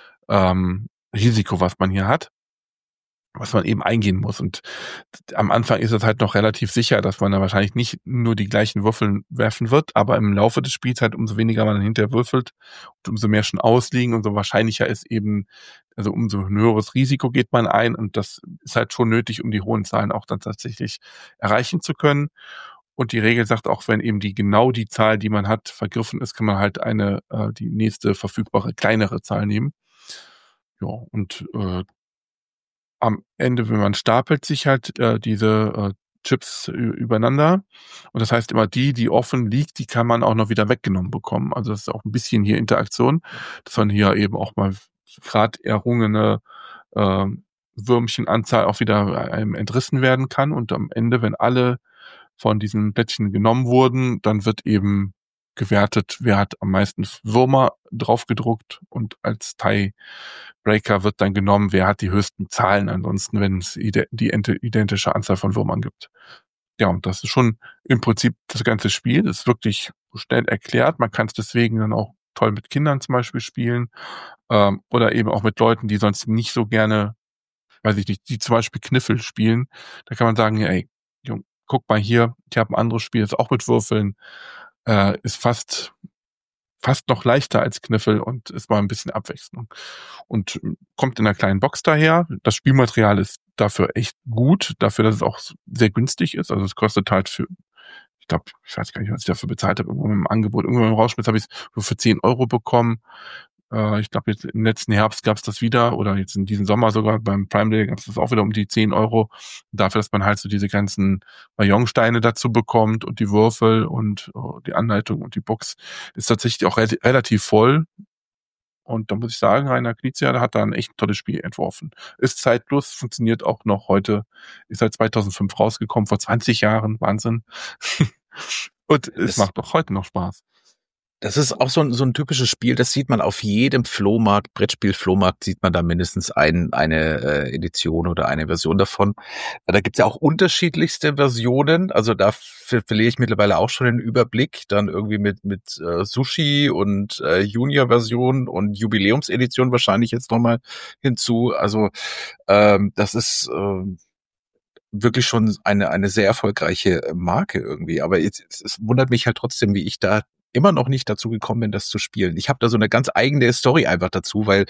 Risiko, was man hier hat, was man eben eingehen muss. Und am Anfang ist es halt noch relativ sicher, dass man da wahrscheinlich nicht nur die gleichen Würfel werfen wird, aber im Laufe des Spiels halt umso weniger man dann hinterher würfelt und umso mehr schon ausliegen, umso wahrscheinlicher ist eben, also umso ein höheres Risiko geht man ein, und das ist halt schon nötig, um die hohen Zahlen auch dann tatsächlich erreichen zu können. Und die Regel sagt auch, wenn eben die Zahl, die man hat, vergriffen ist, kann man halt die nächste verfügbare kleinere Zahl nehmen. Ja, und am Ende, wenn man stapelt sich halt diese Chips übereinander. Und das heißt immer, die offen liegt, die kann man auch noch wieder weggenommen bekommen. Also das ist auch ein bisschen hier Interaktion, dass man hier eben auch mal gerade errungene Würmchenanzahl auch wieder einem entrissen werden kann. Und am Ende, wenn alle von diesen Plättchen genommen wurden, dann wird eben gewertet, wer hat am meisten Würmer draufgedruckt, und als Tiebreaker wird dann genommen, wer hat die höchsten Zahlen, ansonsten, wenn es die identische Anzahl von Würmern gibt. Ja, und das ist schon im Prinzip das ganze Spiel. Das ist wirklich schnell erklärt. Man kann es deswegen dann auch toll mit Kindern zum Beispiel spielen, oder eben auch mit Leuten, die sonst nicht so gerne, weiß ich nicht, die zum Beispiel Kniffel spielen. Da kann man sagen, ja, ey, Jung, guck mal hier, ich habe ein anderes Spiel, das auch mit Würfeln, ist fast noch leichter als Kniffel und ist mal ein bisschen Abwechslung. Und kommt in einer kleinen Box daher. Das Spielmaterial ist dafür echt gut, dafür, dass es auch sehr günstig ist. Also es kostet halt ich weiß gar nicht, was ich dafür bezahlt habe, irgendwo im Angebot, irgendwo im Rauschmiss habe ich es für 10 Euro bekommen. Ich glaube, jetzt im letzten Herbst gab es das wieder, oder jetzt in diesem Sommer sogar beim Prime Day gab es das auch wieder um die 10 Euro. Dafür, dass man halt so diese ganzen Mahjongsteine dazu bekommt und die Würfel und die Anleitung und die Box ist tatsächlich auch relativ voll. Und da muss ich sagen, Rainer Knizia, der hat da ein echt tolles Spiel entworfen. Ist zeitlos, funktioniert auch noch heute, ist seit 2005 rausgekommen, vor 20 Jahren, Wahnsinn. Und es macht auch heute noch Spaß. Das ist auch so ein typisches Spiel, das sieht man auf jedem Flohmarkt, Brettspiel-Flohmarkt sieht man da mindestens eine Edition oder eine Version davon. Da gibt's ja auch unterschiedlichste Versionen, also da verliere ich mittlerweile auch schon den Überblick, dann irgendwie mit Sushi und Junior-Version und Jubiläumsedition wahrscheinlich jetzt nochmal hinzu. Also das ist wirklich schon eine sehr erfolgreiche Marke irgendwie, aber es wundert mich halt trotzdem, wie ich da immer noch nicht dazu gekommen bin, das zu spielen. Ich habe da so eine ganz eigene Story einfach dazu, weil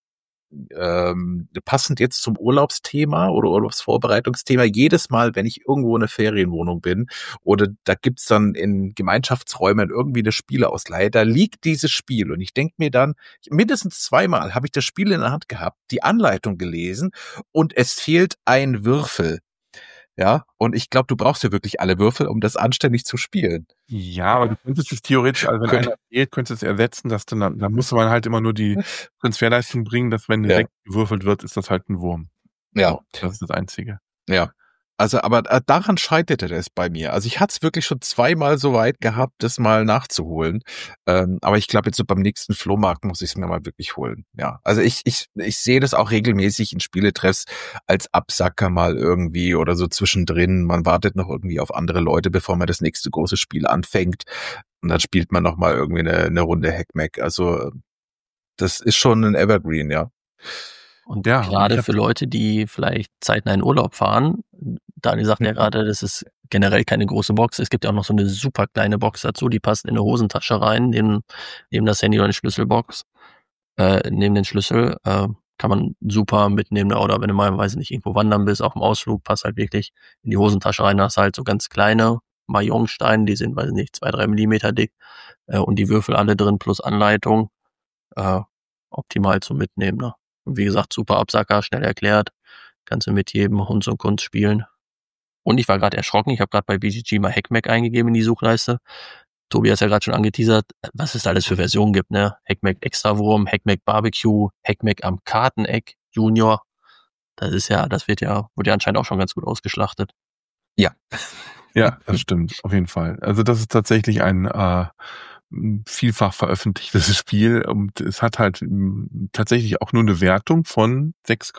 passend jetzt zum Urlaubsthema oder Urlaubsvorbereitungsthema, jedes Mal, wenn ich irgendwo in einer Ferienwohnung bin oder da gibt's dann in Gemeinschaftsräumen irgendwie eine Spieleausleihe, da liegt dieses Spiel und ich denke mir dann, mindestens 2-mal habe ich das Spiel in der Hand gehabt, die Anleitung gelesen und es fehlt ein Würfel. Ja, und ich glaube, du brauchst ja wirklich alle Würfel, um das anständig zu spielen. Ja, aber du könntest es theoretisch, also wenn einer fehlt, könntest du es ersetzen, dass dann musste man halt immer nur die Transferleistung bringen, dass wenn eine 6 gewürfelt wird, ist das halt ein Wurm. Ja. Das ist das Einzige. Ja. Also, aber daran scheiterte es bei mir. Also ich hatte es wirklich schon 2-mal so weit gehabt, das mal nachzuholen. Aber ich glaube, jetzt so beim nächsten Flohmarkt muss ich es mir mal wirklich holen. Ja. Also ich sehe das auch regelmäßig in Spieletreffs als Absacker mal irgendwie oder so zwischendrin. Man wartet noch irgendwie auf andere Leute, bevor man das nächste große Spiel anfängt. Und dann spielt man noch mal irgendwie eine Runde Hackmack. Also das ist schon ein Evergreen, ja. Und gerade für Leute, die vielleicht zeitnah in Urlaub fahren, Daniel sagt ja gerade, das ist generell keine große Box. Es gibt ja auch noch so eine super kleine Box dazu, die passt in eine Hosentasche rein, neben das Handy oder eine Schlüsselbox. Neben den Schlüssel kann man super mitnehmen, oder wenn du mal, weiß ich nicht, irgendwo wandern bist, auf dem Ausflug, passt halt wirklich in die Hosentasche rein, da hast du halt so ganz kleine Mahjongsteine, die sind, weiß ich nicht, 2-3 Millimeter dick und die Würfel alle drin plus Anleitung. Optimal zum Mitnehmen, ne? Und wie gesagt, super Absacker, schnell erklärt. Kannst du mit jedem Hunds und Kunst spielen. Und ich war gerade erschrocken, ich habe gerade bei BGG mal Hackmack eingegeben in die Suchleiste. Tobi hat ja gerade schon angeteasert, was es da alles für Versionen gibt, ne? Hackmack Extrawurm, Hackmack Barbecue, Hackmack am Karteneck Junior. Das wurde ja anscheinend auch schon ganz gut ausgeschlachtet. Ja. Ja, das stimmt, auf jeden Fall. Also das ist tatsächlich ein vielfach veröffentlichtes Spiel und es hat halt tatsächlich auch nur eine Wertung von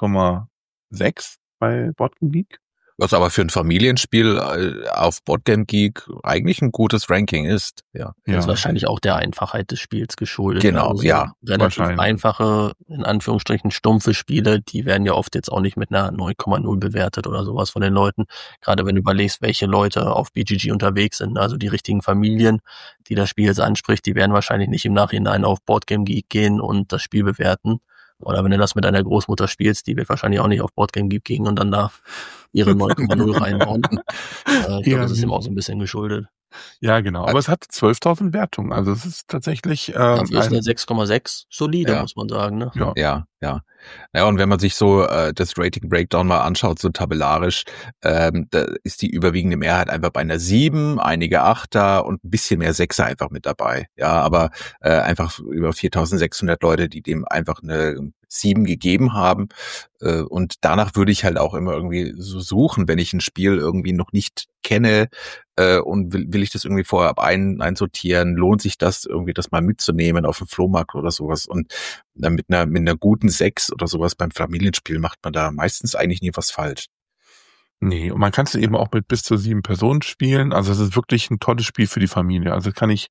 6,6 bei Boardgame Geek. Was aber für ein Familienspiel auf Boardgame Geek eigentlich ein gutes Ranking ist. Ja. Das ist wahrscheinlich auch der Einfachheit des Spiels geschuldet. Genau, also ja. Relativ einfache, in Anführungsstrichen stumpfe Spiele, die werden ja oft jetzt auch nicht mit einer 9,0 bewertet oder sowas von den Leuten. Gerade wenn du überlegst, welche Leute auf BGG unterwegs sind, also die richtigen Familien, die das Spiel jetzt anspricht, die werden wahrscheinlich nicht im Nachhinein auf Boardgame Geek gehen und das Spiel bewerten. Oder wenn du das mit deiner Großmutter spielst, die wird wahrscheinlich auch nicht auf Boardgame Geek gehen und dann da ihre 9,0 reinbauen. Ich glaube, das ist ihm auch so ein bisschen geschuldet. Ja, genau. Aber es hat 12.000 Wertungen. Also es ist tatsächlich dafür ist eine 6,6 solide, muss man sagen. Ne? Ja. Ja, und wenn man sich so das Rating Breakdown mal anschaut, so tabellarisch, da ist die überwiegende Mehrheit einfach bei einer 7, einige 8er und ein bisschen mehr 6er einfach mit dabei. Ja, aber einfach über 4.600 Leute, die dem einfach eine 7 gegeben haben. Und danach würde ich halt auch immer irgendwie so suchen, wenn ich ein Spiel irgendwie noch nicht kenne und will ich das irgendwie vorher einsortieren, lohnt sich das irgendwie, das mal mitzunehmen auf dem Flohmarkt oder sowas. Und mit einer guten 6 oder sowas beim Familienspiel macht man da meistens eigentlich nie was falsch. Nee, und man kann es eben auch mit bis zu 7 Personen spielen. Also es ist wirklich ein tolles Spiel für die Familie. Also kann ich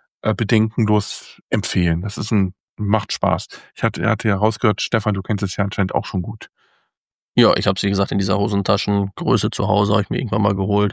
bedenkenlos empfehlen. Macht Spaß. Er hatte ja rausgehört, Stefan, du kennst es ja anscheinend auch schon gut. Ja, ich habe es, wie gesagt, in dieser Hosentaschengröße zu Hause, habe ich mir irgendwann mal geholt.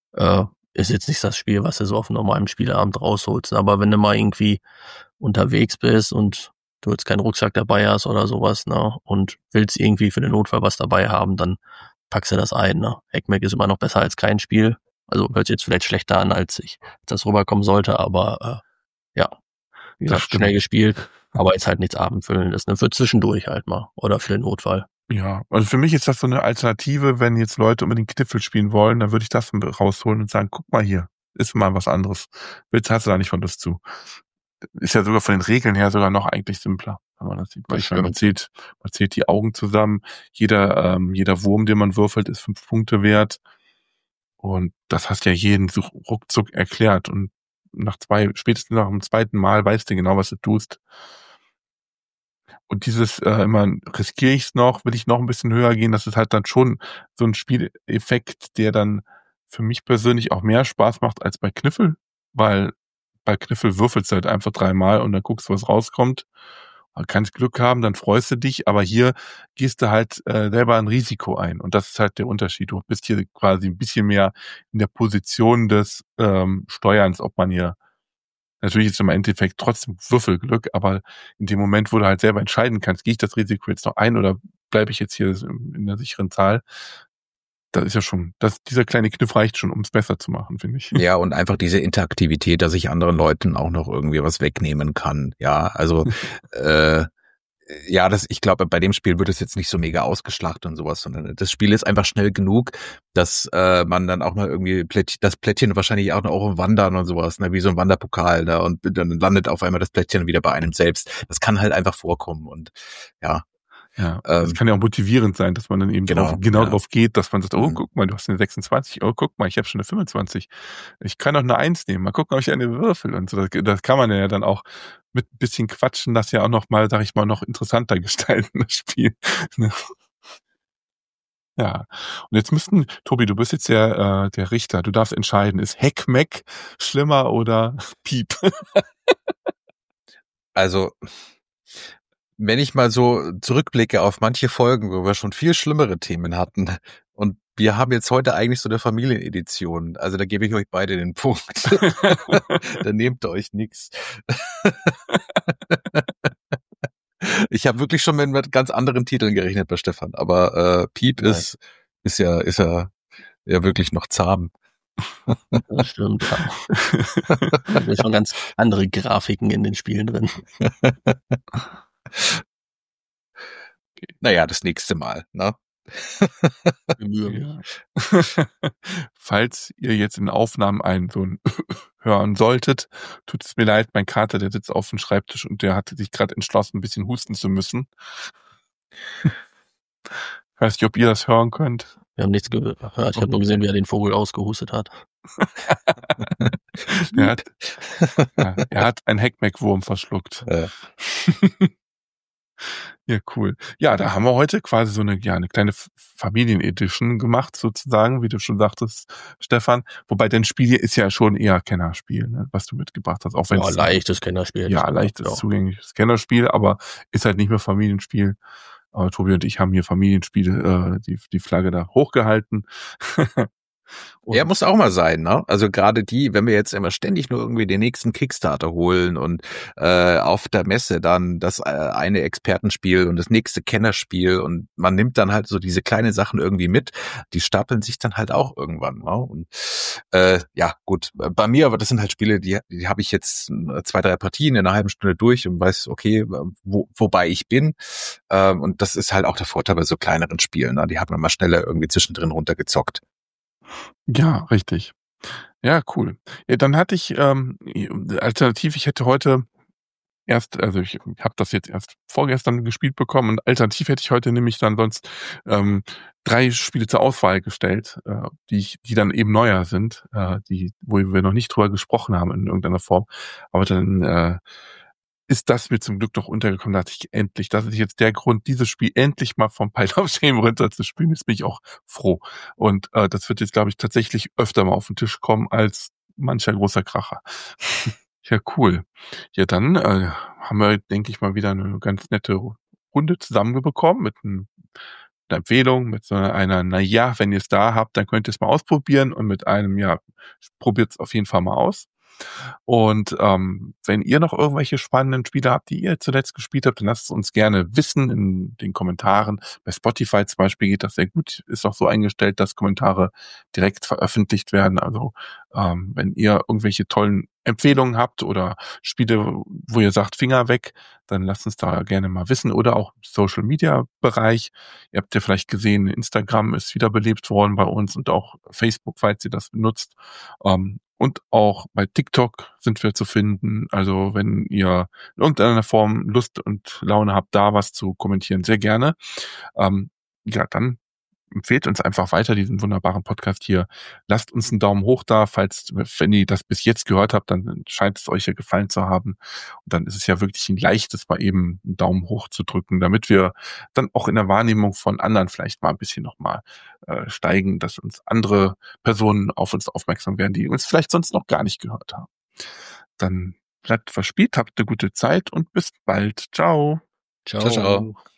Ist jetzt nicht das Spiel, was du so auf einem normalen Spieleabend rausholst. Aber wenn du mal irgendwie unterwegs bist und du jetzt keinen Rucksack dabei hast oder sowas, ne, und willst irgendwie für den Notfall was dabei haben, dann packst du das ein, ne. Hackmack ist immer noch besser als kein Spiel. Also hört sich jetzt vielleicht schlechter an, als das rüberkommen sollte, aber ja, wie gesagt, schnell gespielt, aber jetzt halt nichts Abendfüllendes, ne, für zwischendurch halt mal oder für den Notfall. Ja, also für mich ist das so eine Alternative, wenn jetzt Leute unbedingt Kniffel spielen wollen, dann würde ich das rausholen und sagen, guck mal hier, ist mal was anderes. Hast du da nicht von Lust zu? Ist ja sogar von den Regeln her sogar noch eigentlich simpler, wenn man das sieht. Weil man zählt die Augen zusammen. Jeder Wurm, den man würfelt, ist 5 Punkte wert. Und das hast ja jeden so ruckzuck erklärt. Und spätestens nach dem zweiten Mal weißt du genau, was du tust. Und dieses immer riskiere ich es noch, will ich noch ein bisschen höher gehen, das ist halt dann schon so ein Spieleffekt, der dann für mich persönlich auch mehr Spaß macht als bei Kniffel, weil bei Kniffel würfelst du halt einfach 3-mal und dann guckst du, was rauskommt. Kannst Glück haben, dann freust du dich, aber hier gehst du halt selber ein Risiko ein und das ist halt der Unterschied. Du bist hier quasi ein bisschen mehr in der Position des Steuerns, ob man hier natürlich ist im Endeffekt trotzdem Würfelglück, aber in dem Moment, wo du halt selber entscheiden kannst, gehe ich das Risiko jetzt noch ein oder bleibe ich jetzt hier in der sicheren Zahl, das ist ja schon, dieser kleine Kniff reicht schon, um es besser zu machen, finde ich. Ja, und einfach diese Interaktivität, dass ich anderen Leuten auch noch irgendwie was wegnehmen kann. Ja, also ich glaube, bei dem Spiel wird es jetzt nicht so mega ausgeschlachtet und sowas, sondern das Spiel ist einfach schnell genug, dass man dann auch mal irgendwie das Plättchen wahrscheinlich auch noch wandern und sowas, ne, wie so ein Wanderpokal, ne, und dann landet auf einmal das Plättchen wieder bei einem selbst. Das kann halt einfach vorkommen und ja. Ja, das kann ja auch motivierend sein, dass man dann eben drauf geht, dass man sagt, oh, guck mal, du hast eine 26, oh, guck mal, ich habe schon eine 25. Ich kann doch eine 1 nehmen, mal gucken, ob ich eine würfel und so. Das kann man ja dann auch mit ein bisschen Quatschen, das ja auch noch mal, sag ich mal, noch interessanter gestalten, das Spiel. Ja, und jetzt Tobi, du bist jetzt der Richter, du darfst entscheiden, ist Hackmack schlimmer oder Piep? Also, wenn ich mal so zurückblicke auf manche Folgen, wo wir schon viel schlimmere Themen hatten und wir haben jetzt heute eigentlich so eine Familienedition, also da gebe ich euch beide den Punkt. Da nehmt ihr euch nix. Ich habe wirklich schon mit ganz anderen Titeln gerechnet bei Stefan, aber Piep ist ja wirklich noch zahm. Das stimmt, ja. Da sind schon ganz andere Grafiken in den Spielen drin. Naja, das nächste Mal, ne? Bemühe mich. Falls ihr jetzt in Aufnahmen einen so ein hören solltet, tut es mir leid, mein Kater, der sitzt auf dem Schreibtisch und der hatte sich gerade entschlossen, ein bisschen husten zu müssen. Weiß nicht, ob ihr das hören könnt. Wir haben nichts gehört. Ich habe nur gesehen, wie er den Vogel ausgehustet hat. Er hat einen Heckmeckwurm verschluckt. Ja, cool. Ja, da haben wir heute quasi so eine kleine Familienedition gemacht, sozusagen, wie du schon sagtest, Stefan. Wobei dein Spiel hier ist ja schon eher Kennerspiel, ne, was du mitgebracht hast. Auch wenn Ja, leichtes Kennerspiel. Ja, leichtes, zugängliches Kennerspiel, aber ist halt nicht mehr Familienspiel. Aber Tobi und ich haben hier Familienspiele, die Flagge da hochgehalten. Ja, muss auch mal sein, ne? Also gerade wenn wir jetzt immer ständig nur irgendwie den nächsten Kickstarter holen und auf der Messe dann das eine Expertenspiel und das nächste Kennerspiel und man nimmt dann halt so diese kleinen Sachen irgendwie mit, die stapeln sich dann halt auch irgendwann, ne? Und ja, gut, bei mir, aber das sind halt Spiele, die habe ich jetzt 2, 3 Partien in einer halben Stunde durch und weiß, okay, wobei ich bin. Und das ist halt auch der Vorteil bei so kleineren Spielen, ne? Die hat man mal schneller irgendwie zwischendrin runtergezockt. Ja, richtig. Ja, cool. Ja, dann hatte ich alternativ, ich hätte heute also ich habe das jetzt erst vorgestern gespielt bekommen und alternativ hätte ich heute nämlich dann sonst 3 Spiele zur Auswahl gestellt, die dann eben neuer sind, wo wir noch nicht drüber gesprochen haben in irgendeiner Form. Aber dann ist das mir zum Glück noch untergekommen, da dachte ich endlich, das ist jetzt der Grund, dieses Spiel endlich mal vom Pile of Shame runterzuspielen. Jetzt bin ich auch froh. Und das wird jetzt, glaube ich, tatsächlich öfter mal auf den Tisch kommen als mancher großer Kracher. Ja, cool. Ja, dann haben wir, denke ich mal, wieder eine ganz nette Runde zusammenbekommen mit einer Empfehlung, mit so einer, naja, wenn ihr es da habt, dann könnt ihr es mal ausprobieren und mit einem, ja, probiert es auf jeden Fall mal aus. Und wenn ihr noch irgendwelche spannenden Spiele habt, die ihr zuletzt gespielt habt, dann lasst es uns gerne wissen in den Kommentaren. Bei Spotify zum Beispiel geht das sehr gut. Ist auch so eingestellt, dass Kommentare direkt veröffentlicht werden. Also wenn ihr irgendwelche tollen Empfehlungen habt oder Spiele, wo ihr sagt, Finger weg, dann lasst uns da gerne mal wissen. Oder auch im Social-Media-Bereich. Ihr habt ja vielleicht gesehen, Instagram ist wiederbelebt worden bei uns und auch Facebook, falls ihr das benutzt. Und auch bei TikTok sind wir zu finden. Also wenn ihr in irgendeiner Form Lust und Laune habt, da was zu kommentieren, sehr gerne. Ja, dann empfehlt uns einfach weiter diesen wunderbaren Podcast hier. Lasst uns einen Daumen hoch da, wenn ihr das bis jetzt gehört habt, dann scheint es euch ja gefallen zu haben. Und dann ist es ja wirklich ein leichtes, mal eben einen Daumen hoch zu drücken, damit wir dann auch in der Wahrnehmung von anderen vielleicht mal ein bisschen nochmal steigen, dass uns andere Personen auf uns aufmerksam werden, die uns vielleicht sonst noch gar nicht gehört haben. Dann bleibt verspielt, habt eine gute Zeit und bis bald. Ciao. Ciao, ciao.